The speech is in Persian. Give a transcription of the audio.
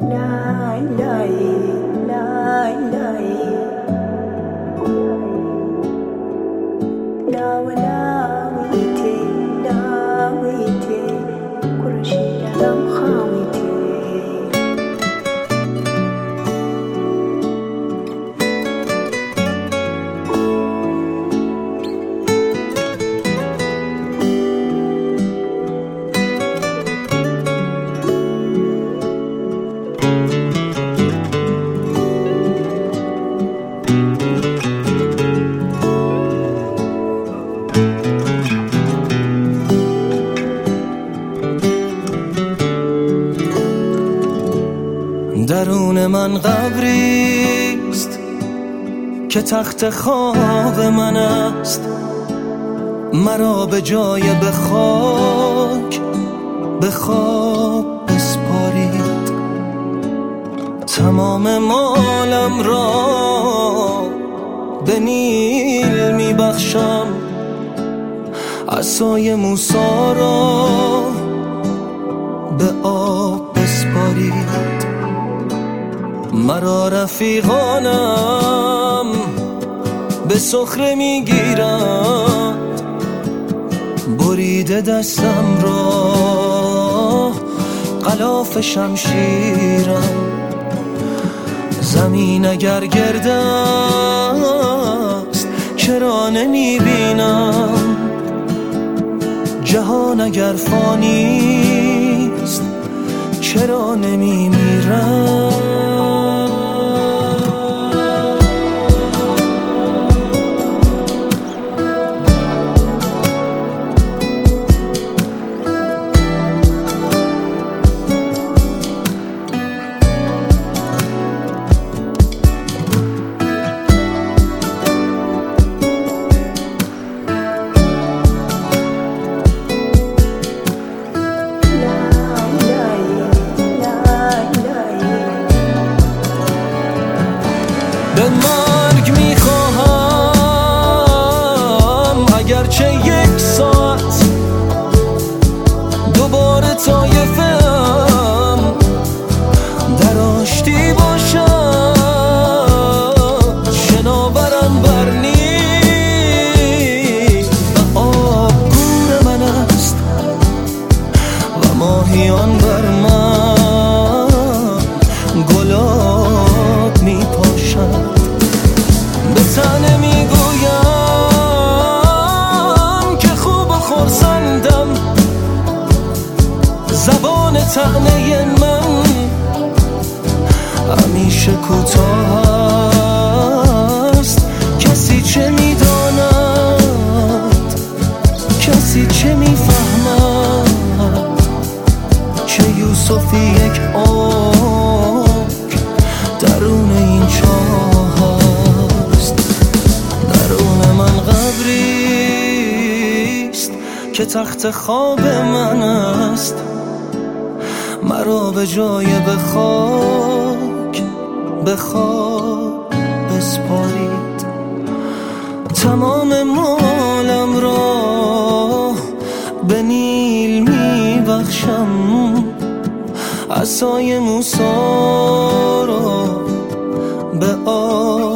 درون من قبریست که تخت خواب من است، مرا به جای به خواب بسپارید. تمام مالم را به نیل می بخشم، عصای موسی را به آب بسپارید. مرا رفیقانم به سخره میگیرند، بریده دستم را غلاف شمشیرم. زمین اگر گرد است چرا نمیبینم، جهان اگر فانیست چرا نمیمیرم. به مرگ میخواهم اگرچه یک ساعت دوباره طایفم در آشتی باشد، شناورم بر نیل و آبگون من است و ماهیان بر من گلاب میپاشد. به تنه میگویم که خوب و خرسندم، زبان طعنه من همیشه کوتاه است. کسی چه میداند، کسی چه میفهمد، چه یوسفی یک عمر درون این چاه است. درون من قبریست که تخت خواب من است، مرا به جای به خواب بسپارید. تمام مالم را به نیل می بخشم، عصای موسی را به آب